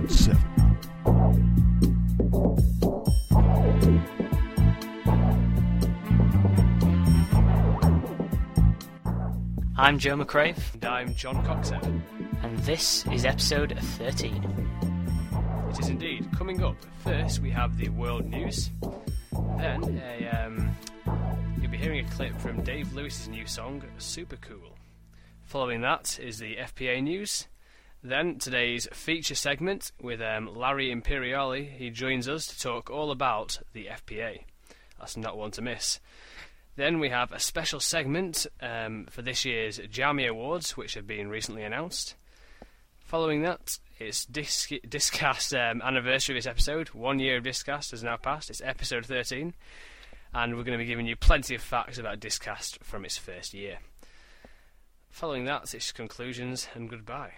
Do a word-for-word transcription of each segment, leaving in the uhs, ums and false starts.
point seven. I'm Joe McCrave. And I'm John Coxhead. And this is episode thirteen. It is indeed. Coming up, first we have the world news. Then a, um, you'll be hearing a clip from Dave Lewis's new song, Super Cool. Following that is the F P A news. Then today's feature segment with um, Larry Imperiali. He joins us to talk all about the F P A. That's not one to miss. Then we have a special segment um, for this year's Jammy Awards, which have been recently announced. Following that, it's Disc- Discast um, anniversary of this episode. One year of Discast has now passed. It's episode thirteen. And we're going to be giving you plenty of facts about Discast from its first year. Following that, it's conclusions and goodbye.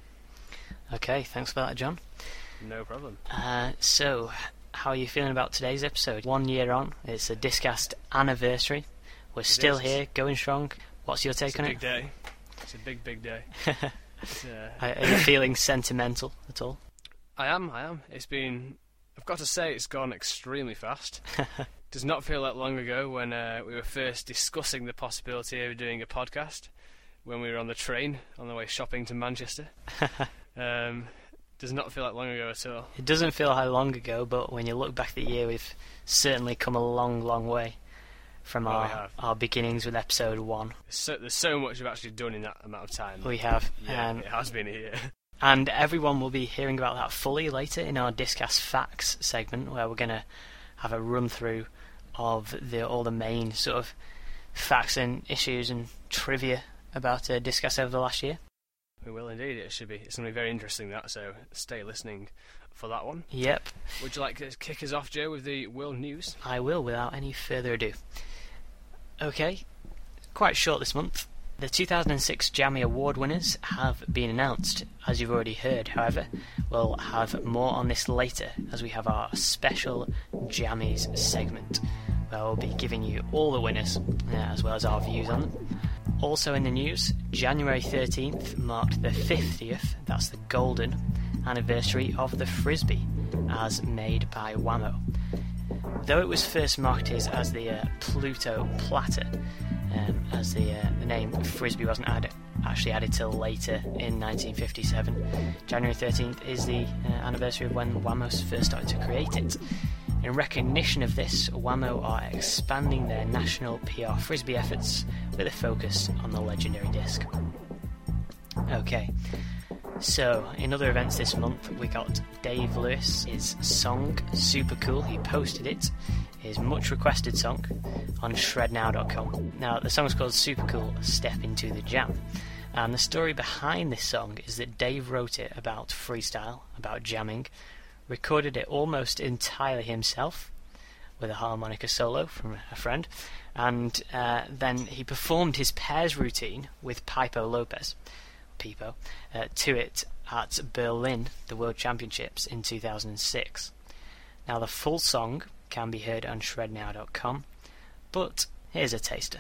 Okay, thanks for that, John. No problem. Uh, so, how are you feeling about today's episode? One year on, it's a Discast anniversary. We're It still is. here, going strong. What's your take It's on a it? big day. It's a big, big day. It's, uh, Are are you feeling sentimental at all? I am, I am. It's been... I've got to say, it's gone extremely fast. Does not feel that long ago when uh, we were first discussing the possibility of doing a podcast when we were on the train on the way shopping to Manchester. um, does not feel like long ago at all. It doesn't feel how long ago, but when you look back at the year, we've certainly come a long, long way from Oh, we our, have. our beginnings with episode one. There's so, there's so much we've actually done in that amount of time. We have. Yeah, um, it has been a year. And everyone will be hearing about that fully later in our Discast Facts segment, where we're going to have a run through of the all the main sort of facts and issues and trivia about uh, Discast over the last year. We will indeed. It should be. It's going to be very interesting, that, so stay listening for that one. Yep, Would you like to kick us off, Joe, with the world news? I will without any further ado. Okay, quite short this month. The two thousand six Jammy Award winners have been announced, as you've already heard. However, we'll have more on this later as we have our special Jammies segment, where we'll be giving you all the winners, uh, as well as our views on them. Also in the news, January thirteenth marked the fiftieth, that's the golden, anniversary of the Frisbee, as made by Wham-O. Though it was first marketed as the uh, Pluto Platter, um, as the, uh, the name Frisbee wasn't added, actually added till later in nineteen fifty-seven, January thirteenth is the uh, anniversary of when Wham-O first started to create it. In recognition of this, Wham-O are expanding their national P R Frisbee efforts with a focus on the legendary disc. Okay, so in other events this month, we got Dave Lewis, his song Super Cool. He posted it, his much requested song, on shred now dot com. Now, the song's called Super Cool, Step Into the Jam. And the story behind this song is that Dave wrote it about freestyle, about jamming, recorded it almost entirely himself with a harmonica solo from a friend, and uh, then he performed his pairs routine with Pipo Lopez, Pipo, uh, to it at Berlin, the World Championships in two thousand six. Now, the full song can be heard on shred now dot com, but here's a taster.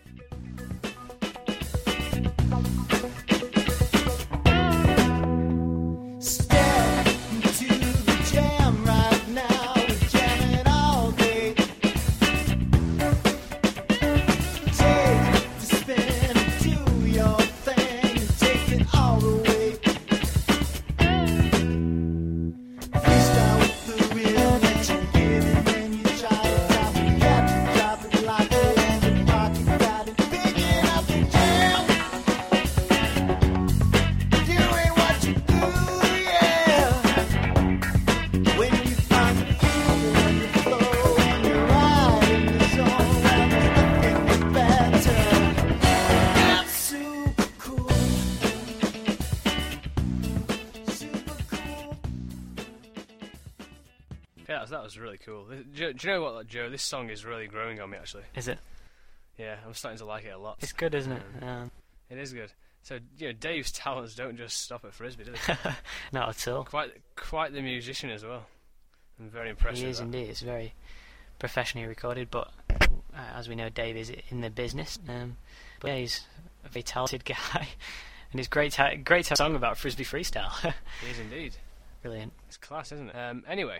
Yeah, that was really cool. Do, do you know what, Joe? This song is really growing on me, actually. Is it? Yeah, I'm starting to like it a lot. It's good, isn't it? Um, It is good. So, you know, Dave's talents don't just stop at Frisbee, do they? Not at all. Quite, quite the musician as well. I'm very impressed He with is that. indeed. It's very professionally recorded, but uh, as we know, Dave is in the business. Um, but yeah, he's a very talented guy, and it's great. To, great to have a song about Frisbee freestyle. He is indeed. Brilliant. It's class, isn't it? Um, anyway,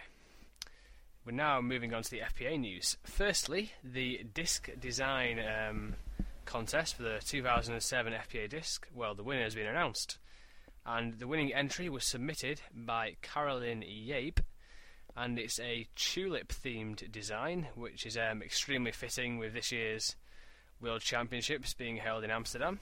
we're now moving on to the F P A news. Firstly, the disc design um, contest for the two thousand seven F P A disc. Well, the winner has been announced, and the winning entry was submitted by Carolyn Yabe, and it's a tulip-themed design, which is um, extremely fitting with this year's World Championships being held in Amsterdam.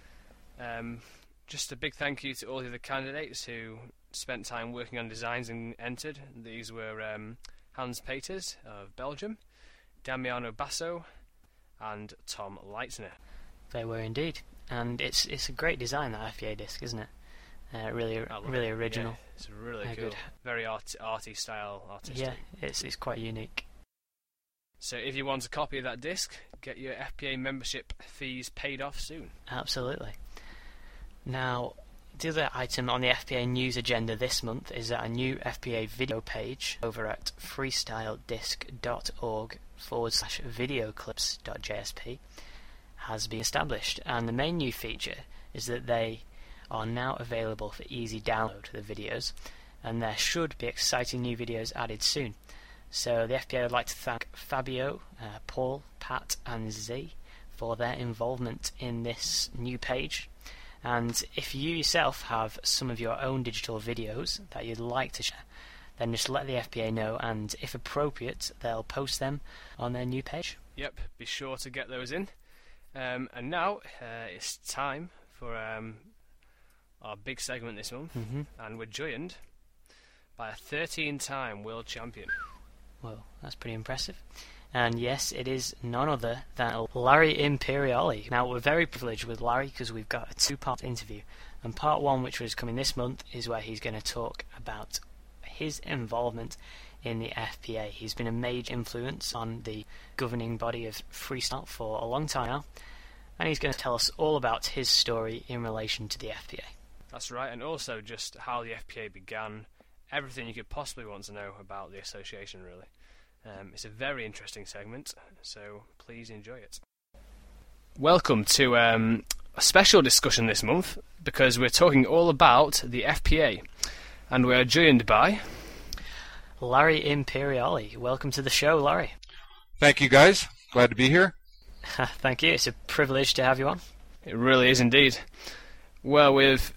Um, just a big thank you to all the other candidates who spent time working on designs and entered. These were um, Hans Peters of Belgium, Damiano Basso, and Tom Leitzner. They were indeed, and it's it's a great design, that F P A disc, isn't it? Uh, really, really it. original. Yeah, it's really uh, cool. Good. Very art- arty style, artistic. Yeah, it's it's quite unique. So if you want a copy of that disc, get your F P A membership fees paid off soon. Absolutely. Now, the other item on the F P A news agenda this month is that a new F P A video page over at freestyledisc.org forward slash videoclips.jsp has been established, and the main new feature is that they are now available for easy download, the videos, and there should be exciting new videos added soon. So the F P A would like to thank Fabio, uh, Paul, Pat and Z for their involvement in this new page. And if you yourself have some of your own digital videos that you'd like to share, then just let the F P A know, and if appropriate, they'll post them on their new page. Yep, be sure to get those in. Um, and now uh, it's time for um, our big segment this month, mm-hmm. and we're joined by a thirteen-time world champion. Well, that's pretty impressive. And yes, it is none other than Larry Imperioli. Now, we're very privileged with Larry because we've got a two-part interview. And part one, which was coming this month, is where he's going to talk about his involvement in the F P A. He's been a major influence on the governing body of freestyle for a long time now. And he's going to tell us all about his story in relation to the F P A. That's right, and also just how the F P A began. Everything you could possibly want to know about the association, really. Um, it's a very interesting segment, so please enjoy it. Welcome to um, a special discussion this month, because we're talking all about the F P A, and we're joined by Larry Imperioli. Welcome to the show, Larry. Thank you, guys. Glad to be here. Thank you. It's a privilege to have you on. It really is indeed. Well, with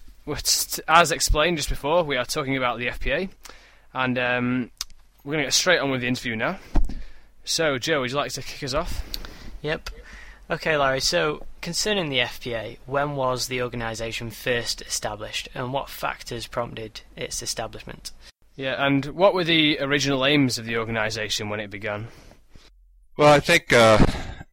as explained just before, we are talking about the F P A, and um, we're going to get straight on with the interview now. So, Joe, would you like to kick us off? Yep. Okay, Larry, so concerning the F P A, when was the organisation first established, and what factors prompted its establishment? Yeah, and what were the original aims of the organisation when it began? Well, I think, uh,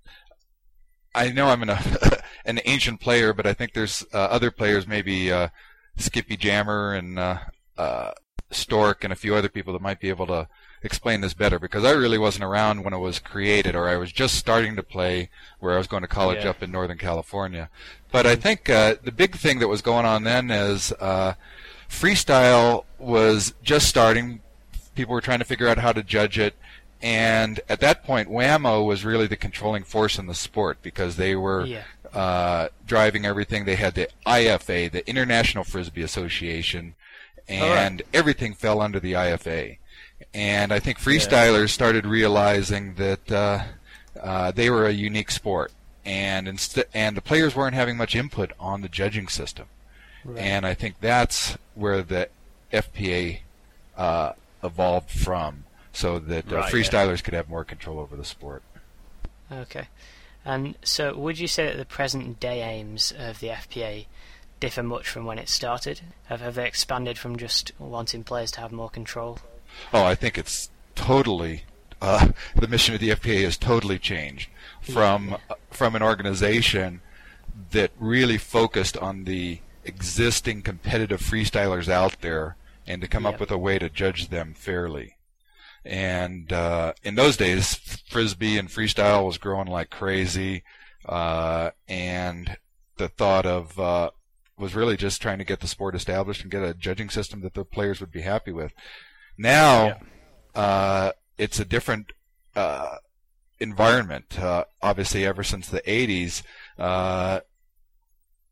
I know I'm an, uh, an ancient player, but I think there's uh, other players, maybe uh, Skippy Jammer and uh, uh, Stork and a few other people that might be able to explain this better, because I really wasn't around when it was created, or I was just starting to play where I was going to college yeah. up in Northern California. But I think uh, the big thing that was going on then is uh, freestyle was just starting. People were trying to figure out how to judge it, and at that point WAMO was really the controlling force in the sport, because they were Yeah. uh, driving everything. They had the I F A, the International Frisbee Association, and right. everything fell under the I F A. And I think freestylers yeah. started realizing that uh, uh, they were a unique sport, and inst- and the players weren't having much input on the judging system. Right. And I think that's where the F P A uh, evolved from, so that uh, right, freestylers yeah. could have more control over the sport. Okay. And so would you say that the present day aims of the F P A differ much from when it started? Have, have they expanded from just wanting players to have more control? Oh, I think it's totally, uh, the mission of the F P A has totally changed from, yeah. uh, from an organization that really focused on the existing competitive freestylers out there and to come yeah. up with a way to judge them fairly. And uh, in those days, Frisbee and freestyle was growing like crazy, uh, and the thought of uh, was really just trying to get the sport established and get a judging system that the players would be happy with. Now, yeah. uh, it's a different uh, environment. Uh, obviously, ever since the eighties, uh,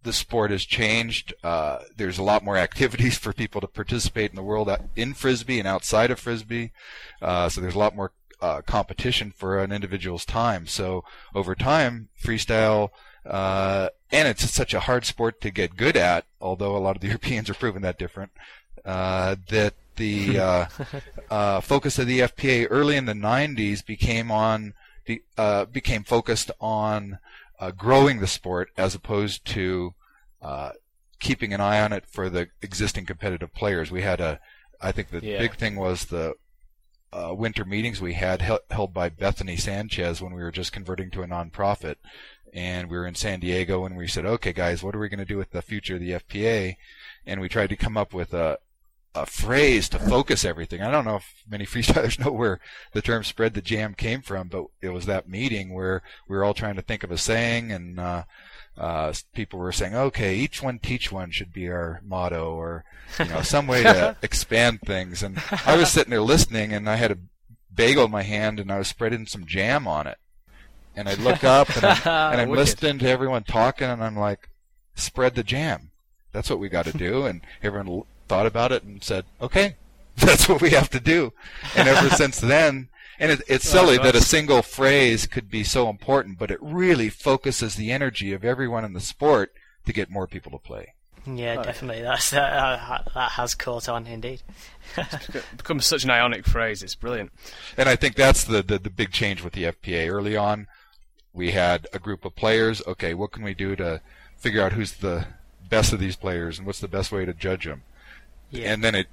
the sport has changed. Uh, there's a lot more activities for people to participate in the world in Frisbee and outside of Frisbee. Uh, so there's a lot more uh, competition for an individual's time. So over time, freestyle, uh, and it's such a hard sport to get good at, although a lot of the Europeans are proving that different, uh, that the uh, uh, focus of the F P A early in the nineties became on the, uh, became focused on Uh, growing the sport as opposed to uh, keeping an eye on it for the existing competitive players. We had a, I think the Yeah. big thing was the uh, winter meetings we had hel- held by Bethany Sanchez when we were just converting to a nonprofit, and we were in San Diego, and we said, okay guys, what are we going to do with the future of the F P A? And we tried to come up with a a phrase to focus everything. I don't know if many freestylers know where the term "spread the jam" came from, but it was that meeting where we were all trying to think of a saying, and uh, uh, people were saying, okay, each one teach one should be our motto, or you know, some way to expand things. And I was sitting there listening, and I had a bagel in my hand, and I was spreading some jam on it. And I'd look up, and I'm, and I'm listening to everyone talking, and I'm like, spread the jam. That's what we got to do. And everyone thought about it and said, okay, that's what we have to do. And ever since then, and it, it's silly that a single phrase could be so important, but it really focuses the energy of everyone in the sport to get more people to play. Yeah, oh, definitely. That's uh, that has caught on indeed. It's become such an ionic phrase. It's brilliant. And I think that's the, the, the big change with the F P A. Early on, we had a group of players. Okay, what can we do to figure out who's the best of these players and what's the best way to judge them? Yeah. And then it,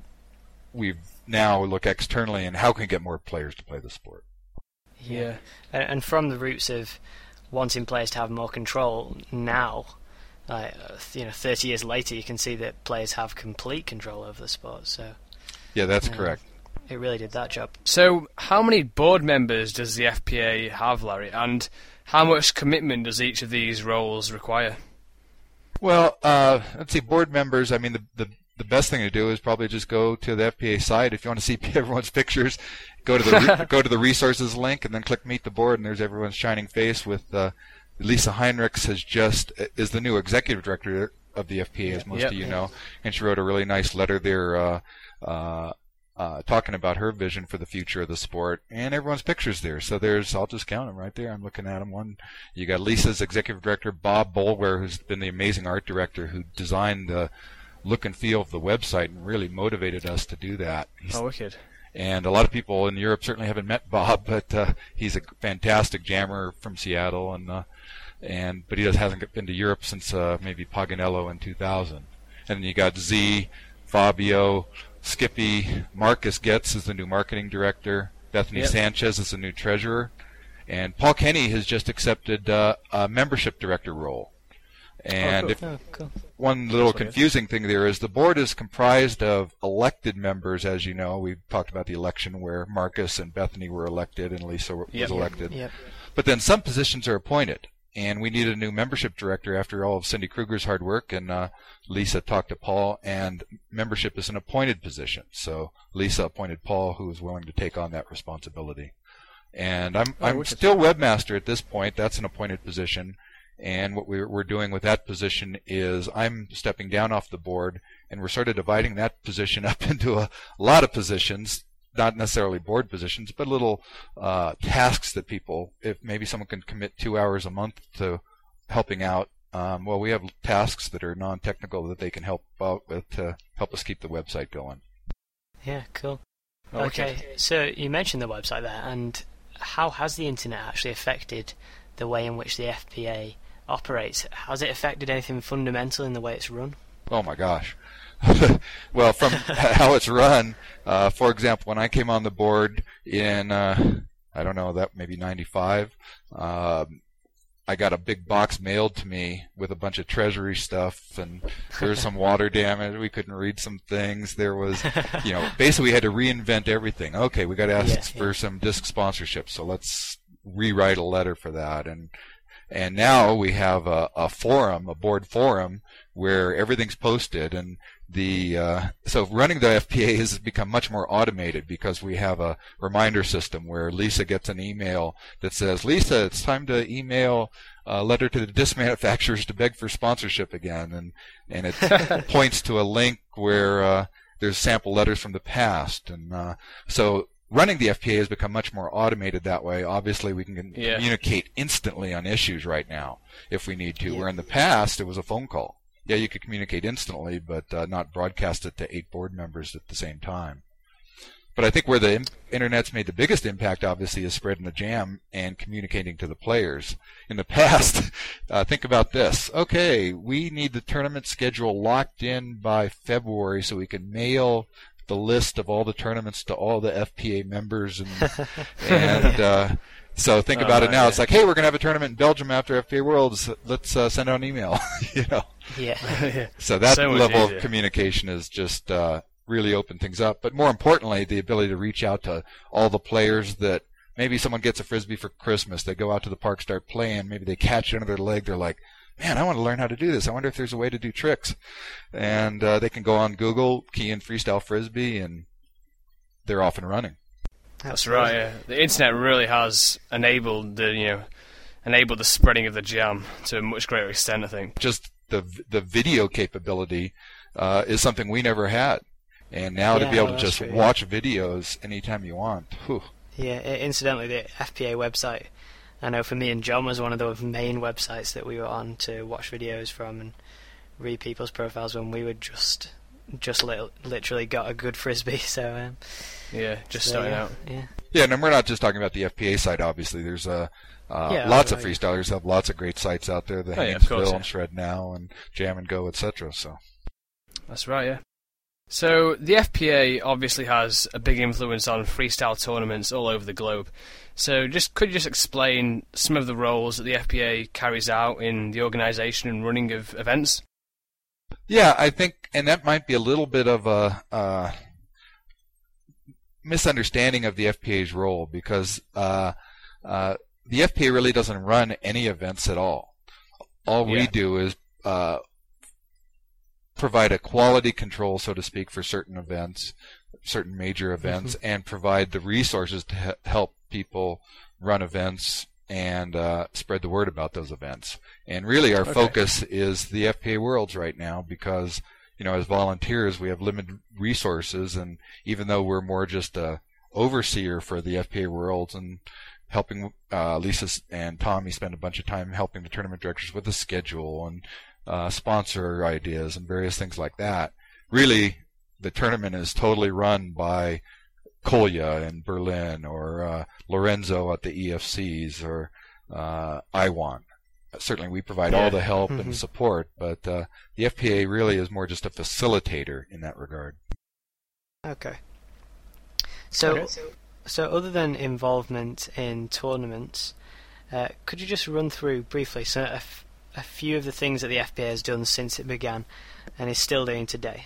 we now look externally and how can we get more players to play the sport. Yeah, and from the roots of wanting players to have more control, now, uh, you know, thirty years later, you can see that players have complete control over the sport. So. Yeah, that's uh, correct. It really did that job. So, how many board members does the F P A have, Larry, and how much commitment does each of these roles require? Well, uh, let's see, board members, I mean, the, the the best thing to do is probably just go to the F P A site. If you want to see everyone's pictures, go to the re- go to the resources link and then click Meet the Board, and there's everyone's shining face. With uh, Lisa Heinrichs has just is the new executive director of the F P A, as most yep. of you know, and she wrote a really nice letter there uh, uh, uh, talking about her vision for the future of the sport, and everyone's pictures there. So there's, I'll just count them right there. I'm looking at them. One, you got Lisa's executive director, Bob Bolware, who's been the amazing art director who designed the look and feel of the website and really motivated us to do that. He's, oh, wicked. And a lot of people in Europe certainly haven't met Bob, but uh, he's a fantastic jammer from Seattle, and uh, and but he just hasn't been to Europe since uh, maybe Paganello in two thousand. And then you got Z, Fabio, Skippy, Marcus Getz is the new marketing director, Bethany yep. Sanchez is the new treasurer, and Paul Kenny has just accepted uh, a membership director role. And oh, cool. if oh, cool. one little confusing thing there is the board is comprised of elected members, as you know. We talked about the election where Marcus and Bethany were elected and Lisa was yep. elected. Yep. But then some positions are appointed, and we needed a new membership director after all of Cindy Kruger's hard work, and uh, Lisa talked to Paul, and membership is an appointed position. So Lisa appointed Paul, who was willing to take on that responsibility. And I'm, oh, I'm still webmaster at this point. That's an appointed position. And what we're, we're doing with that position is I'm stepping down off the board, and we're sort of dividing that position up into a lot of positions, not necessarily board positions, but little uh, tasks that people, if maybe someone can commit two hours a month to helping out, um, well, we have tasks that are non-technical that they can help out with to help us keep the website going. Yeah, cool. Okay. okay, so you mentioned the website there, and how has the internet actually affected the way in which the F P A operates? Has it affected anything fundamental in the way it's run? Oh my gosh. Well, from how it's run, uh, for example, when I came on the board in, uh, I don't know, that maybe ninety-five, uh, I got a big box mailed to me with a bunch of treasury stuff, and there was some water damage. We couldn't read some things. There was, you know, basically we had to reinvent everything. Okay, we got to ask yeah, for yeah. some disc sponsorship, so let's rewrite a letter for that. And And now we have a, a forum, a board forum, where everything's posted, and the uh, so running the F P A has become much more automated because we have a reminder system where Lisa gets an email that says, Lisa, it's time to email a letter to the disc manufacturers to beg for sponsorship again, and and it points to a link where uh, there's sample letters from the past, and uh, so running the F P A has become much more automated that way. Obviously, we can Yeah. communicate instantly on issues right now if we need to, Yeah. where in the past it was a phone call. Yeah, you could communicate instantly, but uh, not broadcast it to eight board members at the same time. But I think where the im- internet's made the biggest impact, obviously, is spreading the jam and communicating to the players. In the past, uh, think about this. Okay, we need the tournament schedule locked in by February so we can mail the list of all the tournaments to all the F P A members, and and uh, so think Oh, about it right, now. yeah. It's like, hey, we're going to have a tournament in Belgium after F P A Worlds. Let's uh, send out an email. you know. Yeah. Yeah. So that So much level easier. of communication has just uh, really opened things up. But more importantly, the ability to reach out to all the players that maybe someone gets a Frisbee for Christmas. They go out to the park, start playing. Maybe they catch it under their leg. They're like, man, I want to learn how to do this. I wonder if there's a way to do tricks. And uh, they can go on Google, key in freestyle Frisbee, and they're off and running. That's right. Yeah. The internet really has enabled the you know enabled the spreading of the jam to a much greater extent, I think. Just the the video capability uh, is something we never had. And now to Yeah, be able well, to that's just true, yeah. watch videos anytime you want. Whew. Yeah, i- incidentally, the F P A website, I know for me and John, was one of the main websites that we were on to watch videos from and read people's profiles when we were just just li- literally got a good Frisbee. So, um, Yeah, just so, starting yeah, out. Yeah. Yeah, and we're not just talking about the F P A side, obviously. There's uh, uh, Yeah, lots of right. freestylers have lots of great sites out there, the Oh, yeah, of course, Haynesville yeah. and Shred Now and Jam and Go, et cetera. So. That's right, yeah. So the F P A obviously has a big influence on freestyle tournaments all over the globe. So just could you just explain some of the roles that the F P A carries out in the organisation and running of events? Yeah, I think, and that might be a little bit of a uh, misunderstanding of the F P A's role, because uh, uh, the F P A really doesn't run any events at all. All we Yeah. do is uh, provide a quality control, so to speak, for certain events, certain major events, and provide the resources to he- help people run events and uh, spread the word about those events. And really, our Okay. focus is the F P A Worlds right now, because you know, as volunteers, we have limited resources, and even though we're more just a overseer for the F P A Worlds and helping uh, Lisa and Tommy spend a bunch of time helping the tournament directors with the schedule and uh, sponsor ideas and various things like that, really, the tournament is totally run by Kolya in Berlin, or uh, Lorenzo at the E F Cs, or uh, Iwan. Certainly we provide Yeah. all the help Mhm. and support, but uh, the F P A really is more just a facilitator in that regard. Okay. So, Okay. so other than involvement in tournaments, uh, could you just run through briefly so a, f- a few of the things that the F P A has done since it began and is still doing today?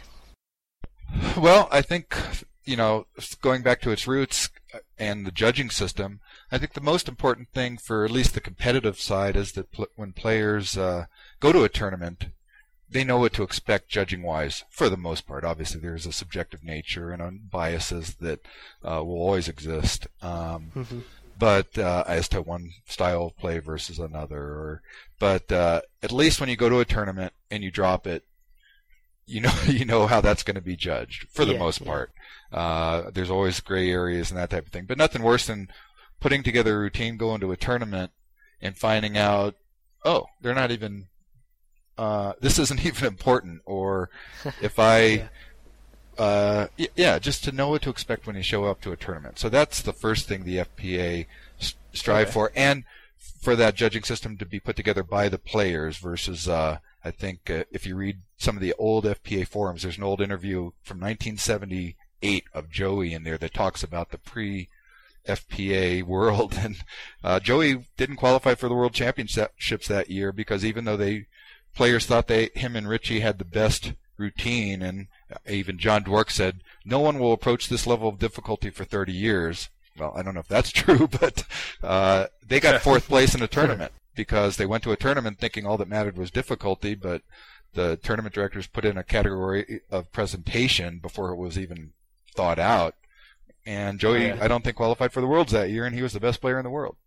Well, I think, you know, going back to its roots and the judging system, I think the most important thing for at least the competitive side is that pl- when players uh, go to a tournament, they know what to expect judging-wise, for the most part. Obviously, there's a subjective nature and uh, biases that uh, will always exist. Um, Mm-hmm. but uh, as to one style of play versus another, or but uh, at least when you go to a tournament and you drop it, you know you know how that's going to be judged for the Yeah, most yeah. part. Uh, there's always gray areas and that type of thing, but nothing worse than putting together a routine, going to a tournament, and finding out, oh, they're not even. Uh, this isn't even important, or if I. Yeah. Uh, y- yeah, just to know what to expect when you show up to a tournament. So that's the first thing the F P A s- strive Okay. for, and for that judging system to be put together by the players versus, uh, I think, uh, if you read some of the old F P A forums, there's an old interview from nineteen seventy-eight of Joey in there that talks about the pre-F P A world, and uh, Joey didn't qualify for the World Championships that year because even though they players thought they him and Richie had the best routine, and even John Dwork said, no one will approach this level of difficulty for thirty years. Well, I don't know if that's true, but uh, they got fourth place in a tournament because they went to a tournament thinking all that mattered was difficulty, but the tournament directors put in a category of presentation before it was even thought out. And Joey, yeah. I don't think qualified for the Worlds that year, and he was the best player in the world.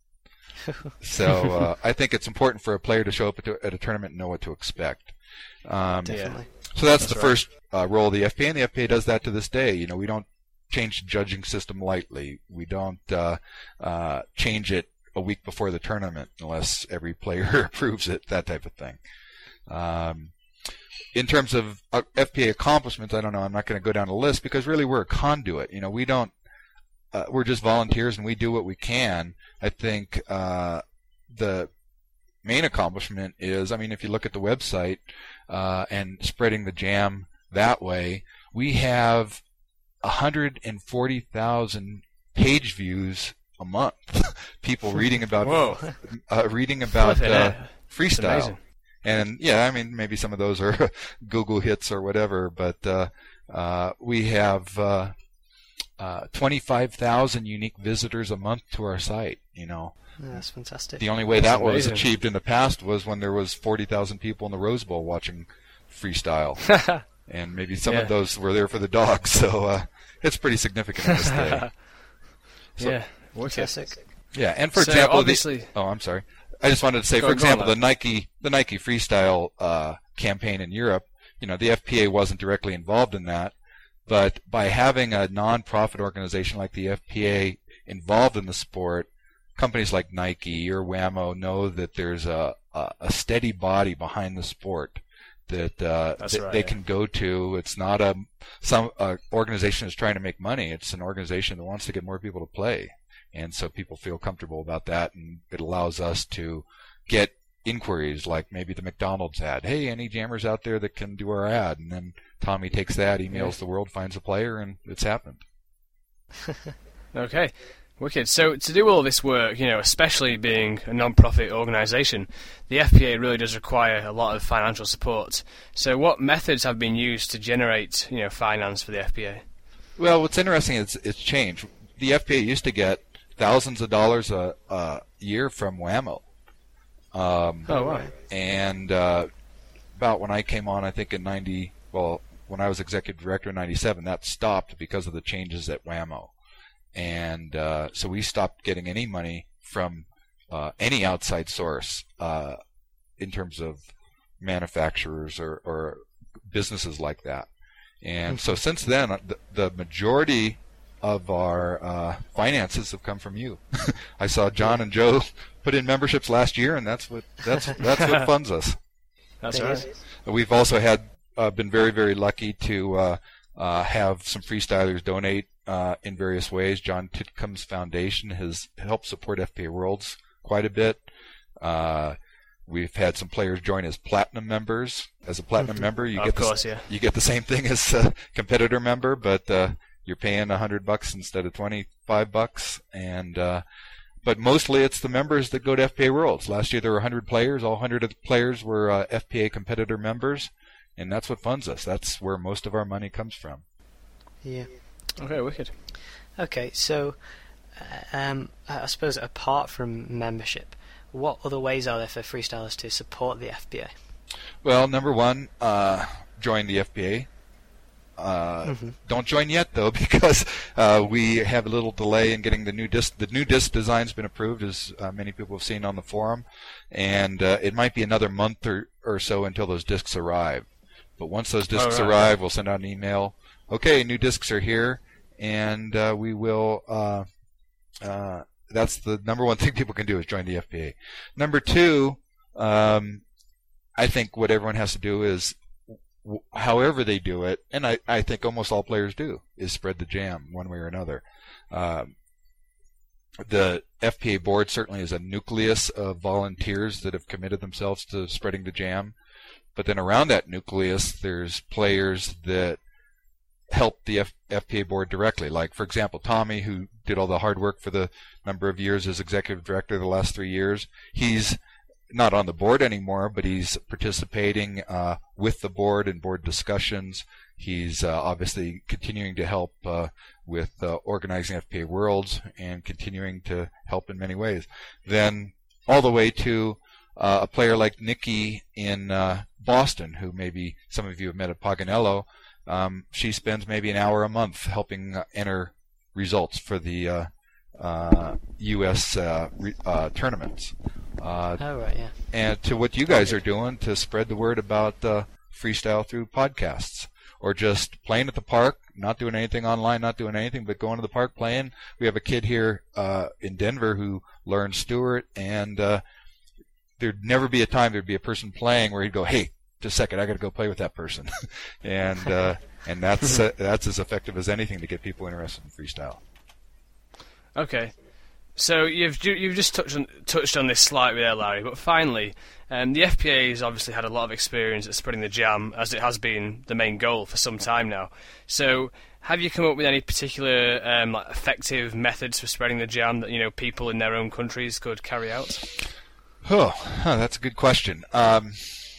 So uh, I think it's important for a player to show up at, at a tournament and know what to expect. Um, Definitely. So that's, That's the right. first uh, role of the F P A, and the F P A does that to this day. You know, we don't change the judging system lightly. We don't uh, uh, change it a week before the tournament unless every player approves it, that type of thing. Um, in terms of uh, F P A accomplishments, I don't know. I'm not going to go down the list because really we're a conduit. You know, we don't. Uh, we're just volunteers and we do what we can. I think uh, the main accomplishment is, I mean, if you look at the website uh, and spreading the jam that way, we have one hundred forty thousand page views a month. People reading about Whoa. uh, reading about Flipping uh, heck. freestyle. amazing. And yeah, I mean, maybe some of those are Google hits or whatever, but uh, uh, we have uh, uh, twenty-five thousand unique visitors a month to our site. You know, Yeah, that's fantastic. the only way That's that was amazing. achieved in the past was when there was forty thousand people in the Rose Bowl watching freestyle, and maybe some Yeah. of those were there for the dogs. So uh, it's pretty significant in this day. So- yeah, wicked. Fantastic. Yeah, and for So example, the- obviously, oh, I'm sorry. I just wanted to say, Go- for go on, example, the lad. Nike the Nike freestyle uh, campaign in Europe. You know, the F P A wasn't directly involved in that, but by having a non-profit organization like the F P A involved in the sport, companies like Nike or Whammo know that there's a a, a steady body behind the sport that uh, That's th- right, they yeah. can go to. It's not a some uh, organization that's trying to make money. It's an organization that wants to get more people to play. And so people feel comfortable about that, and it allows us to get inquiries like maybe the McDonald's ad. Hey, any jammers out there that can do our ad? And then Tommy takes that, emails Yeah. the world, finds a player, and it's happened. Okay, wicked. So to do all this work, you know, especially being a non-profit organisation, the F P A really does require a lot of financial support. So what methods have been used to generate, you know, finance for the F P A? Well, what's interesting is it's changed. The F P A used to get thousands of dollars a, a year from Whammo. Um, Oh, wow. And uh, about when I came on, I think in ninety, well, when I was executive director in ninety-seven, that stopped because of the changes at Whammo. And uh, so we stopped getting any money from uh, any outside source uh, in terms of manufacturers or, or businesses like that. And so since then, the, the majority of our uh, finances have come from you. I saw John and Joe put in memberships last year, and that's what that's that's what funds us. That's There right. is. We've also had uh, been very very lucky to uh, uh, have some freestylers donate uh, in various ways. John Titcom's foundation has helped support F P A Worlds quite a bit. Uh, we've had some players join as platinum members. As a platinum member, you Of get course, the, yeah. you get the same thing as a competitor member, but uh, you're paying a hundred bucks instead of twenty-five bucks, and uh, but mostly it's the members that go to F P A Worlds. Last year there were one hundred players. All one hundred of the players were uh, F P A competitor members, and that's what funds us. That's where most of our money comes from. Yeah. Okay, wicked. Okay, so uh, um, I I suppose apart from membership, what other ways are there for freestylers to support the F P A? Well, number one, uh, join the F P A. Uh, Mhm. Don't join yet though, because uh, we have a little delay in getting the new disc. The new disc design's been approved, as uh, many people have seen on the forum, and uh, it might be another month or, or so until those discs arrive. But once those discs Oh, right. arrive, we'll send out an email. Okay, new discs are here, and uh, we will. Uh, uh, that's the number one thing people can do is join the F P A. Number two, um, I think what everyone has to do is, w- however they do it, and I, I think almost all players do, is spread the jam one way or another. Um, the F P A board certainly is a nucleus of volunteers that have committed themselves to spreading the jam, but then around that nucleus, there's players that help the F- FPA board directly. Like, for example, Tommy, who did all the hard work for the number of years as executive director the last three years, he's not on the board anymore, but he's participating uh, with the board in board discussions. He's uh, obviously continuing to help uh, with uh, organizing F P A Worlds and continuing to help in many ways. Then all the way to uh, a player like Nikki in uh, Boston, who maybe some of you have met at Paganello, um, she spends maybe an hour a month helping uh, enter results for the uh, uh, U S uh, re- uh, tournaments. Uh, oh, right, yeah. And to what you guys are doing to spread the word about uh, freestyle through podcasts, or just playing at the park, not doing anything online, not doing anything, but going to the park playing. We have a kid here uh, in Denver who learned Stewart, and uh, there'd never be a time there'd be a person playing where he'd go, "Hey, just a second, I got to go play with that person," and uh, and that's uh, that's as effective as anything to get people interested in freestyle. Okay. So you've you've just touched on touched on this slightly there, Larry. But finally, um, the F P A has obviously had a lot of experience at spreading the jam, as it has been the main goal for some time now. So, have you come up with any particular um, like effective methods for spreading the jam that you know people in their own countries could carry out? Oh, huh, that's a good question. Um,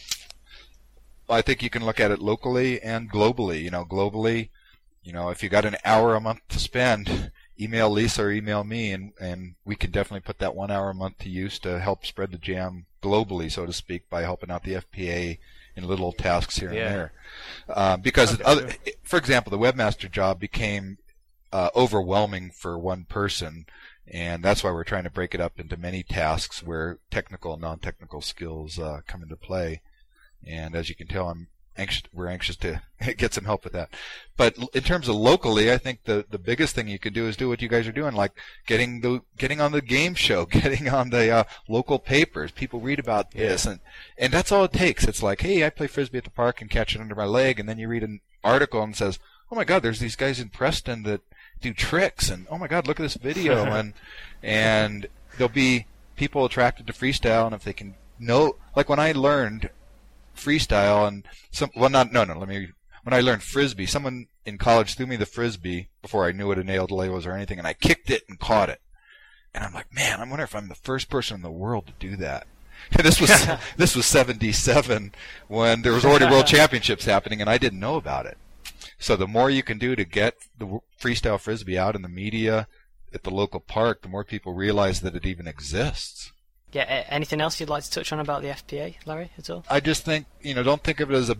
I think you can look at it locally and globally. You know, globally, you know, if you got an hour a month to spend, email Lisa or email me, and, and we can definitely put that one hour a month to use to help spread the jam globally, so to speak, by helping out the F P A in little tasks here yeah. and there. Uh, because, okay, other, sure. for example, the webmaster job became uh, overwhelming for one person, and that's why we're trying to break it up into many tasks where technical and non-technical skills uh, come into play. And as you can tell, I'm anxious, we're anxious to get some help with that. But in terms of locally, I think the, the biggest thing you can do is do what you guys are doing, like getting the getting on the game show, getting on the uh, local papers. People read about this, yeah. and and that's all it takes. It's like, hey, I play frisbee at the park and catch it under my leg, and then you read an article and says, oh my God, there's these guys in Preston that do tricks, and oh my God, look at this video, and and there'll be people attracted to freestyle, and if they can know, like when I learned freestyle and some well not no no let me when I learned frisbee, someone in college threw me the frisbee before I knew what a nail delay was or anything, and I kicked it and caught it, and I'm like, man, I wonder if I'm the first person in the world to do that. And this was this was seventy-seven when there was already world championships happening, and I didn't know about it. So the more you can do to get the freestyle frisbee out in the media at the local park, the more people realize that it even exists. Yeah, anything else you'd like to touch on about the F P A, Larry, at all? I just think, you know, don't think of it as a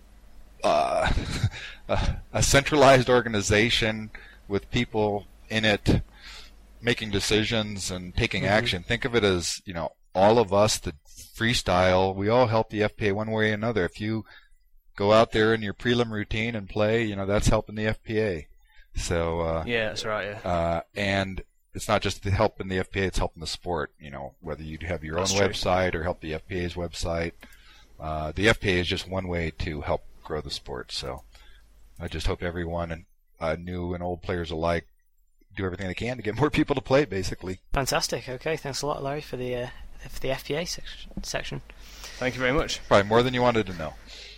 uh, a centralized organization with people in it making decisions and taking mm-hmm. action. Think of it as, you know, all of us that freestyle, we all help the F P A one way or another. If you go out there in your prelim routine and play, you know, that's helping the F P A. So uh, yeah, that's right. Yeah, uh, and it's not just the help in the F P A, it's helping the sport, you know, whether you have your That's own true. website or help the F P A's website. Uh, the F P A is just one way to help grow the sport. So I just hope everyone, and uh, new and old players alike, do everything they can to get more people to play, basically. Fantastic. Okay, thanks a lot, Larry, for the uh, for the F P A section. Thank you very much. Probably more than you wanted to know.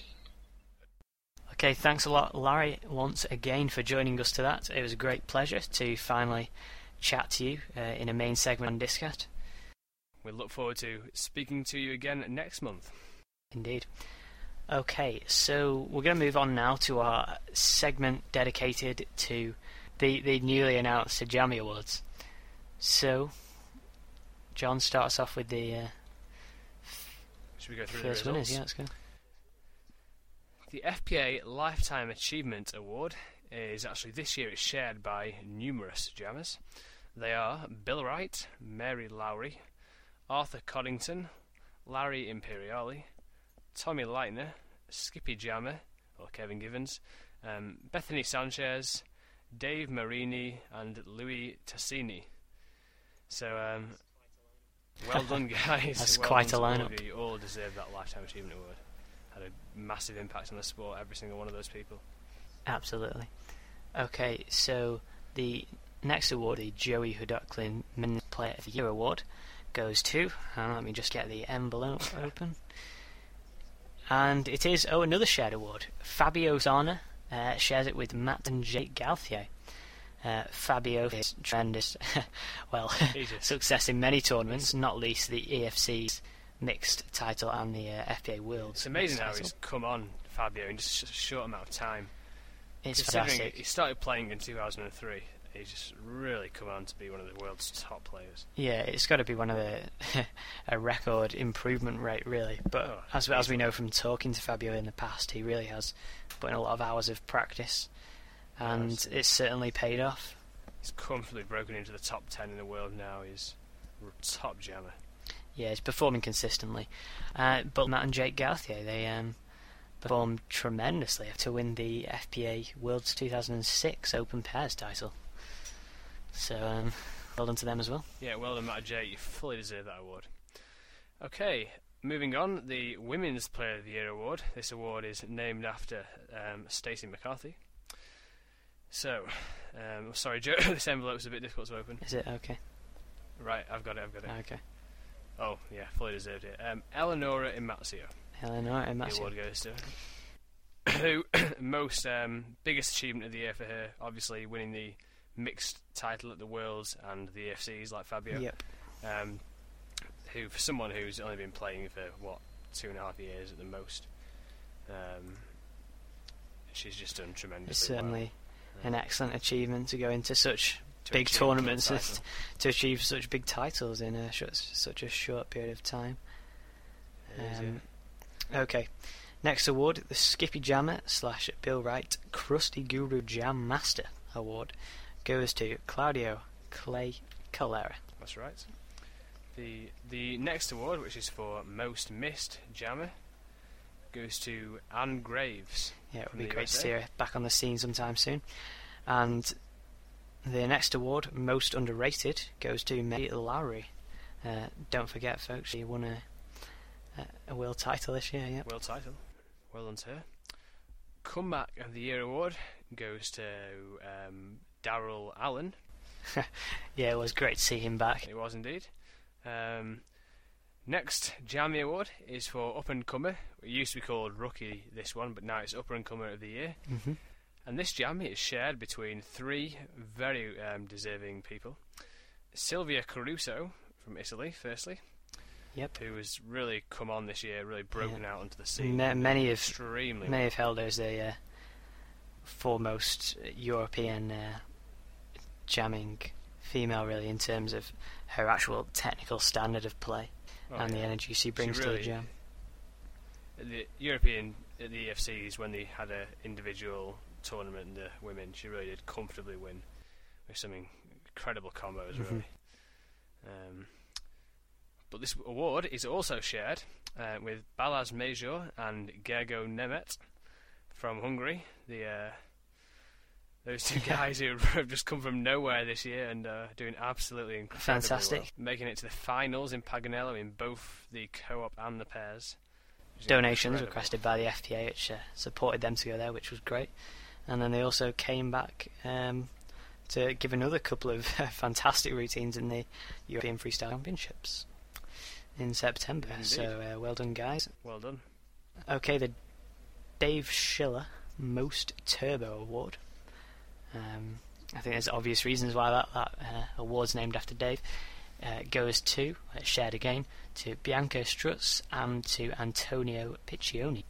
Okay, thanks a lot, Larry, once again for joining us to that. It was a great pleasure to finally chat to you uh, in a main segment on Discat. We look forward to speaking to you again next month. Indeed. Okay, so we're going to move on now to our segment dedicated to the, the newly announced Jammy Awards. So, John, start us off with the uh, Should we go through first the winners. results? Yeah, let's go. The F P A Lifetime Achievement Award is actually this year it's shared by numerous jammers. They are Bill Wright, Mary Lowry, Arthur Coddington, Larry Imperiali, Tommy Leitner, Skippy Jammer, or Kevin Givens, um, Bethany Sanchez, Dave Marini, and Louis Tassini. So, um, well done, guys. That's well quite done a to all lineup. of you. You all deserve that Lifetime Achievement Award. Had a massive impact on the sport, every single one of those people. Absolutely. Okay, so the next award, the Joey Huducklin Men's Player of the Year Award, goes to, and let me just get the envelope open, and it is, oh, another shared award. Fabio Zana uh, shares it with Matt and Jake Gauthier. Uh, Fabio is tremendous, well, success in many tournaments, not least the E F C's mixed title and the uh, F P A World. It's amazing how title. he's come on, Fabio, in just a short amount of time. It's Considering fantastic. he started playing in two thousand three, he's just really come on to be one of the world's top players. Yeah, it's got to be one of the a record improvement rate, really. But Oh, as as we know from talking to Fabio in the past, he really has put in a lot of hours of practice, and Yes. it's certainly paid off. He's comfortably broken into the top ten in the world now. He's a top jammer. Yeah, he's performing consistently. Uh, but Matt and Jake Gauthier, they um, performed tremendously to win the F P A Worlds two thousand six Open Pairs title. So, um, well done to them as well. Yeah, well done, Matt J. You fully deserve that award. Okay, moving on, the Women's Player of the Year award. This award is named after um, Stacey McCarthy. So, um, sorry, Joe, this envelope's a bit difficult to open. Is it okay? Right, I've got it, I've got it. Okay. Oh, yeah, fully deserved it. Um, Eleonora Imazio. Eleanor and The Matthew. award goes to who most um, biggest achievement of the year for her, obviously winning the mixed title at the Worlds and the E F Cs like Fabio. Yep. Um, who, for someone who's only been playing for what two and a half years at the most, um, she's just done tremendously. It's certainly well. an excellent achievement to go into such To big achieve tournaments the and title. to achieve such big titles in a sh- such a short period of time. It is, Um, Okay, next award, the Skippy Jammer slash Bill Wright Krusty Guru Jam Master Award goes to Claudio Clay Calera. That's right. The the next award, which is for most missed jammer, goes to Anne Graves. Yeah, it From would be the great U S to A. see her back on the scene sometime soon. And the next award, most underrated, goes to May Lowry. Uh, don't forget, folks, she won a a, a world title this year. Yeah. World title. Well done to her. Comeback of the Year award goes to um, Daryl Allen. Yeah, it was great to see him back. It was indeed. Um, next Jammy award is for Up and Comer. It used to be called Rookie, this one, but now it's Upper and Comer of the Year. hmm And this Jammy is shared between three very um, deserving people. Silvia Caruso from Italy, firstly. Yep. Who has really come on this year, really broken out onto the scene. Ma- many have extremely May have held her as the uh, foremost European uh, jamming female, really, in terms of her actual technical standard of play well. Oh, and yeah. the energy she brings really- to the jam. The European, at the E F Cs, when they had an individual tournament, the women, she really did comfortably win with some incredible combos, Mhm. really. Um, but this award is also shared uh, with Balázs Major and Gergo Nemet from Hungary. The uh, those two guys who have just come from nowhere this year and uh, doing absolutely incredibly Fantastic. well. Making it to the finals in Paganello in both the co-op and the pairs. Which is Donations incredible. requested by the F P A, which uh, supported them to go there, which was great. And then they also came back um, to give another couple of fantastic routines in the European Freestyle Championships in September. Indeed. So uh, well done, guys. Well done. Okay, the Dave Schiller Most Turbo Award. Um, I think there's obvious reasons why that, that uh, award's named after Dave. Uh, goes to, uh, shared again, to Bianca Strutz and to Antonio Piccioni.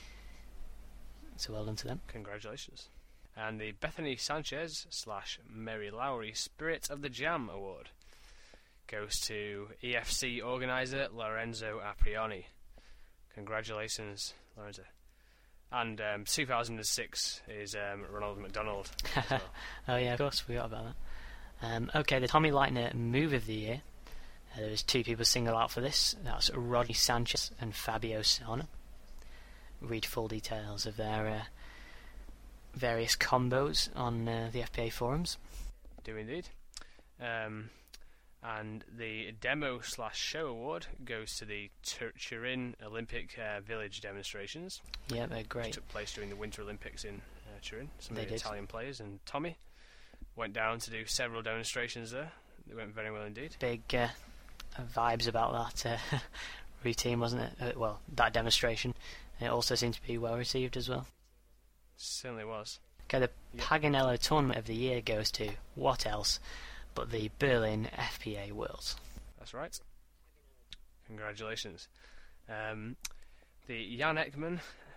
So well done to them. Congratulations. And the Bethany Sanchez slash Mary Lowry Spirit of the Jam Award goes to E F C organizer Lorenzo Aprioni. Congratulations, Lorenzo. And um, two thousand six is um, Ronald McDonald as well. Oh yeah, of course, we forgot about that. Um, okay, the Tommy Leitner Move of the Year. Uh, there was two people singled out for this. That's Rodney Sanchez and Fabio Sana. Read full details of their uh, various combos on uh, the F P A forums. Do indeed. Um, and the Demo slash Show Award goes to the Tur- Turin Olympic uh, Village demonstrations, Yeah, they're which great. took place during the Winter Olympics in uh, Turin. Some They of the did. Italian players and Tommy went down to do several demonstrations there. They went very well indeed. Big uh, vibes about that uh, routine, wasn't it? Uh, well, that demonstration. And it also seemed to be well received as well. Certainly was. Okay, the Yep. Paganello Tournament of the Year goes to what else but the Berlin F P A Worlds. That's right. Congratulations. Um, the Jan Ekman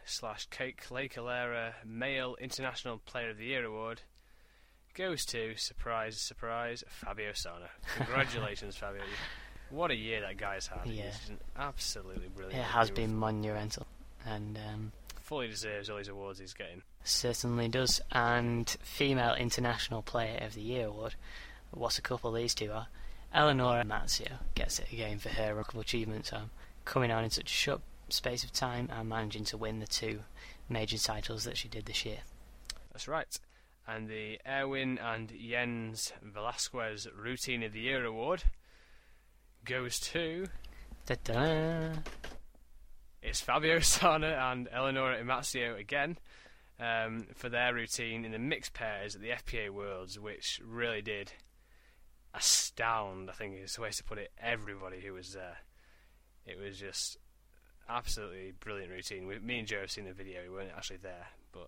slash Clay Calera Male International Player of the Year award goes to, surprise, surprise, Fabio Sana. Congratulations, Fabio. What a year that guy's had. Yeah. He's an absolutely brilliant. It has been monumental, and um, fully deserves all these awards he's getting. certainly does. And Female International Player of the Year award, what a couple these two are. Eleonora Mazzio gets it again for her remarkable achievements, um, coming on in such a short space of time and managing to win the two major titles that she did this year. That's right. And the Erwin and Jens Velasquez Routine of the Year award goes to... Da-da! It's Fabio Sana and Eleonora Mazzio again um, for their routine in the mixed pairs at the F P A Worlds, which really did astound, I think is the way to put it, everybody who was there. It was just absolutely brilliant routine. We, me and Joe have seen the video. We weren't actually there, but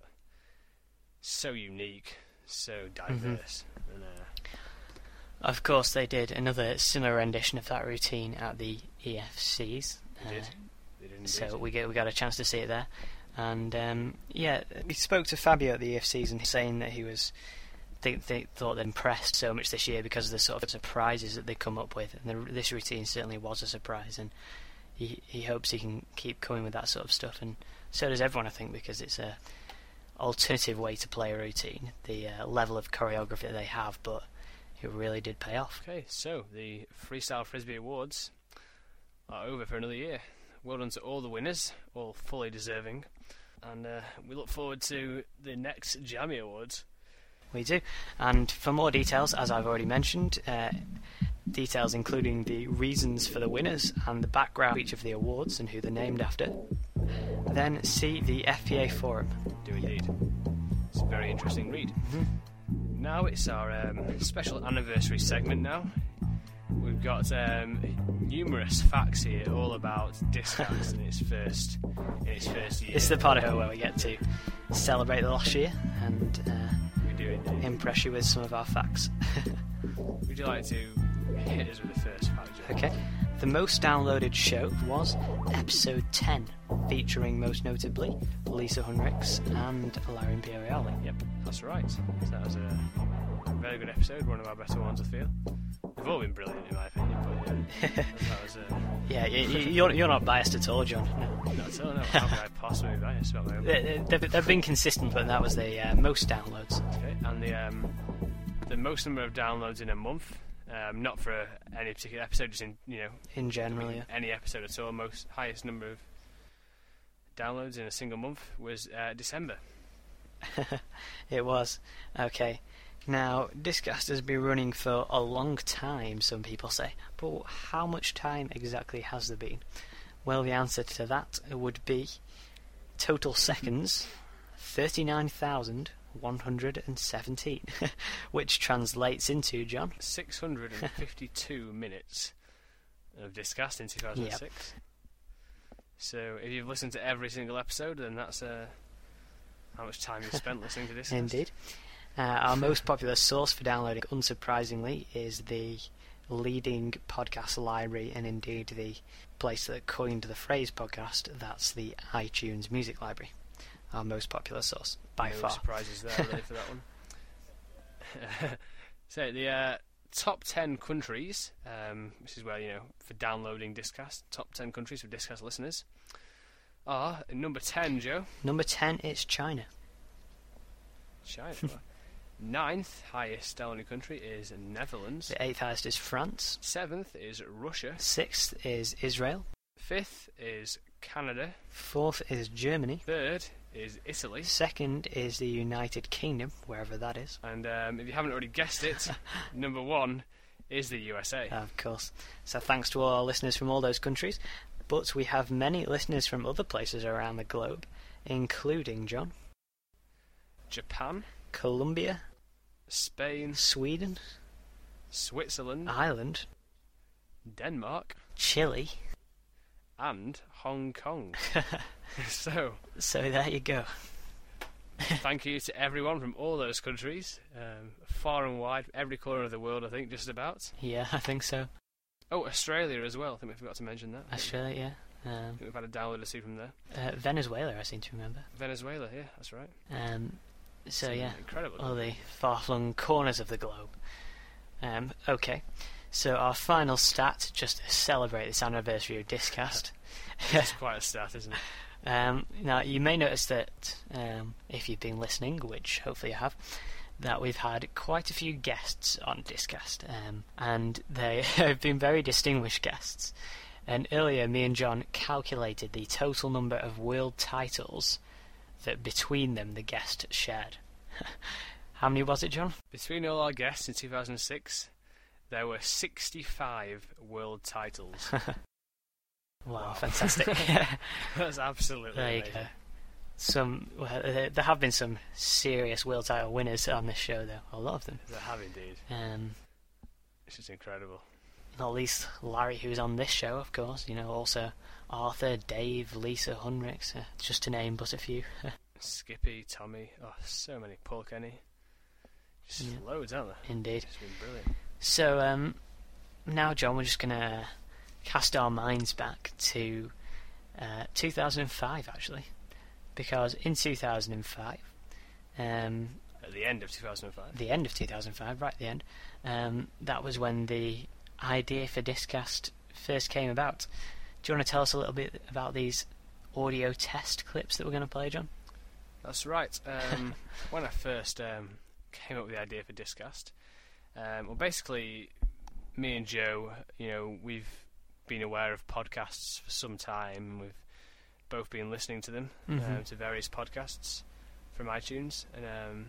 so unique, so diverse. Mm-hmm. And, uh, of course, they did another similar rendition of that routine at the E F Cs. They did. They did So indeed. we get we got a chance to see it there, and um, yeah, we spoke to Fabio at the E F Cs and saying that he was they, they thought they'd impressed so much this year because of the sort of surprises that they come up with, and the, this routine certainly was a surprise, and he he hopes he can keep coming with that sort of stuff, and so does everyone, I think, because it's a alternative way to play a routine, the uh, level of choreography that they have, but it really did pay off. Okay, so the Freestyle Frisbee Awards are over for another year. Well done to all the winners, all fully deserving, and uh, we look forward to the next Jammy Awards. We do. And for more details, as I've already mentioned, uh, details including the reasons for the winners and the background of each of the awards and who they're named after, then see the F P A forum. Do indeed. It's a very interesting read. Mm-hmm. Now it's our um, special anniversary segment now. We've got um, numerous facts here all about Discast in its first in its first year. It's the part of it where we get to celebrate the last year and uh, we do indeed. impress you with some of our facts. Would you like to hit us with the first fact, Joe? Okay. The most downloaded show was episode ten, featuring most notably Lisa Hunricks and Larry Imperiale. Yep, that's right. So that was a very good episode, one of our better ones, I feel. They've all been brilliant in my opinion, but yeah, that was a... Yeah, you, you- you're, you're not biased at all, John. No. Not at all, no. How can I possibly be biased about my own? They- They've, they've been consistent, but that was the uh, most downloads. Okay, and the um, the most number of downloads in a month, um, not for any particular episode, just in, you know, In general, yeah. any episode at all, most highest number of downloads in a single month was uh, December. It was. Okay. Now, Discast has been running for a long time, some people say, but how much time exactly has there been? Well, the answer to that would be total seconds, thirty-nine thousand one hundred seventeen, which translates into, John? six hundred fifty-two minutes of Discast in two thousand six. Yep. So if you've listened to every single episode, then that's uh, how much time you've spent listening to Discast. Indeed. Uh, our most popular source for downloading, unsurprisingly, is the leading podcast library and indeed the place that coined the phrase podcast. That's the iTunes Music Library, our most popular source by no far. Surprises there really for that one. So the uh, top ten countries, um, this is where, you know, for downloading Discast, top ten countries for Discast listeners are number ten, Joe. Number ten is China. China. Ninth highest downloading country is Netherlands. The eighth highest is France. Seventh is Russia. Sixth is Israel. Fifth is Canada. Fourth is Germany. Third is Italy. Second is the United Kingdom, wherever that is. And um, if you haven't already guessed it, number one is the U S A. Of course. So thanks to all our listeners from all those countries. But we have many listeners from other places around the globe, including, John, Japan, Colombia, Spain, Sweden, Switzerland, Ireland, Denmark, Chile. and Hong Kong. So, So there you go. thank you to everyone from all those countries, um, far and wide, every corner of the world, I think, just about. Yeah, I think so. Oh, Australia as well. I think we forgot to mention that. Australia, Um, I think we've had a download or two from there. uh, Venezuela, I seem to remember. Venezuela, yeah, that's right. Um, so It's yeah, incredible. all the far-flung corners of the globe. Um, okay, so our final stat, just to celebrate this anniversary of Discast. It's quite a stat, isn't it? Um, now, you may notice that, um, if you've been listening, which hopefully you have, that we've had quite a few guests on Discast, um, and they have been very distinguished guests. And earlier, me and John calculated the total number of world titles that between them the guest shared. How many was it, John? Between all our guests in two thousand six, there were sixty-five world titles. Wow, fantastic. That's absolutely There you amazing. go. Some, well, there there have been some serious world title winners on this show, though. A lot of them. They have indeed. Um, It's just incredible. not least Larry, who's on this show, of course. You know, also Arthur, Dave, Lisa Hunricks, uh, just to name but a few. Skippy, Tommy, oh, so many. Paul Kenny. Just Yeah. loads, aren't there? Indeed. It's been brilliant. So um, now, John, we're just going to cast our minds back to uh, two thousand five, actually, because in two thousand five, um, At the end of two thousand five. the end of two thousand five, right at the end, um, that was when the idea for Discast first came about. Do you want to tell us a little bit about these audio test clips that we're going to play, John? That's right. Um, when I first um, came up with the idea for Discast, um, well, basically, me and Joe, you know, we've been aware of podcasts for some time. We've both been listening to them, Mhm. um, to various podcasts from iTunes, and um,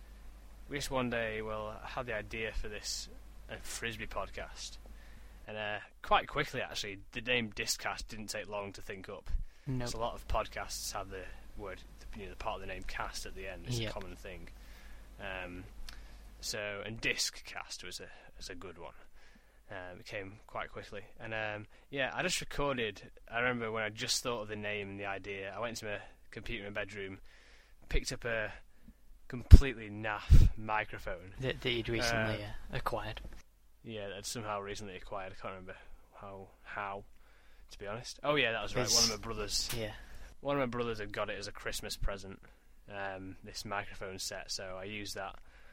we just one day, well, I had the idea for this uh, Frisbee podcast, and uh, quite quickly, actually, the name Discast didn't take long to think up. No. Because a lot of podcasts have the word, you know, the part of the name cast at the end. It's Yeah. a common thing. Um, so, and disc cast was a was a good one. Um, it came quite quickly, and um, yeah, I just recorded. I remember when I just thought of the name and the idea. I went to my computer in my bedroom, picked up a completely naff microphone. That, that you'd recently uh, acquired. Yeah, that I'd somehow recently acquired. I can't remember how. How, to be honest. Oh yeah, that was right. It's- One of my brothers. Yeah. One of my brothers had got it as a Christmas present, um, this microphone set, so I used that.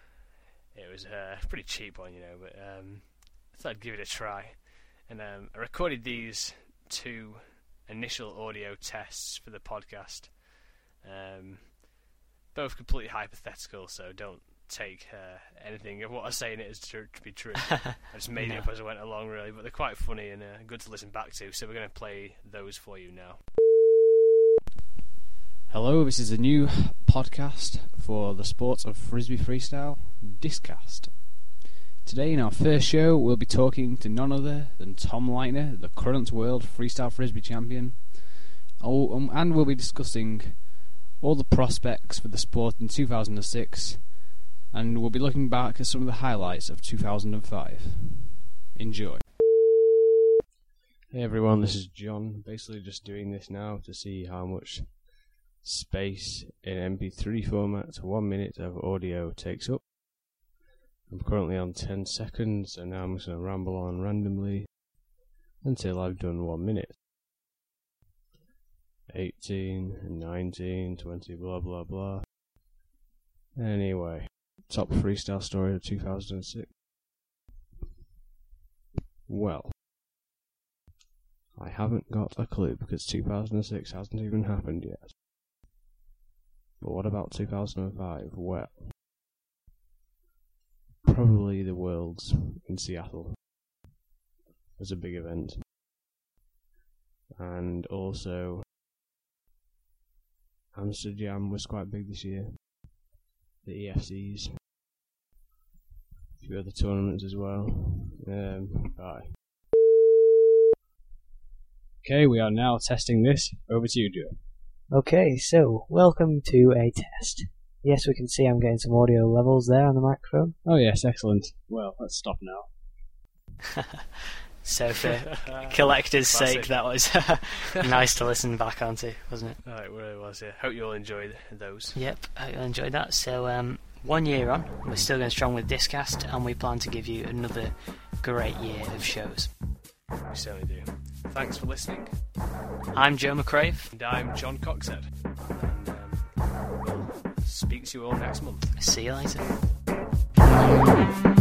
It was uh, a pretty cheap one, you know, but um, I thought I'd give it a try. And um, I recorded these two initial audio tests for the podcast. Um, both completely hypothetical, so don't take uh, anything of what I say in it as to, to be true. I just made No. it up as I went along, really, but they're quite funny and uh, good to listen back to, so we're going to play those for you now. Hello, this is a new podcast for the sport of Frisbee Freestyle, Discast. Today in our first show we'll be talking to none other than Tom Leitner, the current world freestyle Frisbee champion, oh, um, and we'll be discussing all the prospects for the sport in two thousand six, and we'll be looking back at some of the highlights of two thousand five. Enjoy. Hey everyone, this is John, basically just doing this now to see how much space in M P three format to one minute of audio takes up. I'm currently on ten seconds, and now I'm just going to ramble on randomly until I've done one minute. eighteen, nineteen, twenty, blah blah blah. Anyway, top freestyle story of two thousand six. Well, I haven't got a clue because two thousand six hasn't even happened yet. But what about two thousand five? Well, probably the Worlds in Seattle was a big event. And also, Amsterdam was quite big this year. The E F Cs. A few other tournaments as well. Um, bye. Okay, we are now testing this. Over to you, Joe. Okay, so welcome to a test. Yes, we can see I'm getting some audio levels there on the microphone. Oh yes, excellent. Well, let's stop now. So for collector's Classic. sake, that was nice to listen back onto, wasn't it? Oh, it really was, yeah. Hope you all enjoyed those. Yep, I enjoyed that. So um, one year on, we're still going strong with Discast, and we plan to give you another great year of shows. We certainly do. Thanks for listening. I'm Joe McCrave. And I'm John Coxhead. And um, we'll speak to you all next month. See you later.